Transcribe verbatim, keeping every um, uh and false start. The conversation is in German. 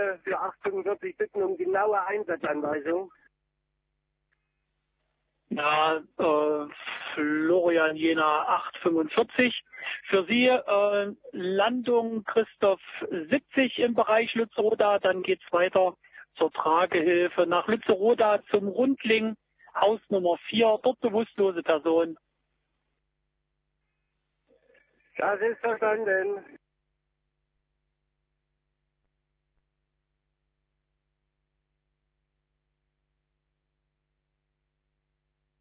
würde für acht fünfundvierzig bitten um genaue Einsatzanweisung. Ja, äh, Florian Jena acht fünfundvierzig. Für Sie äh, Landung Christoph siebzig im Bereich Lützeroda. Dann geht's weiter zur Tragehilfe nach Lützeroda zum Rundling, Haus Nummer vier, dort bewusstlose Person. Das ist verstanden.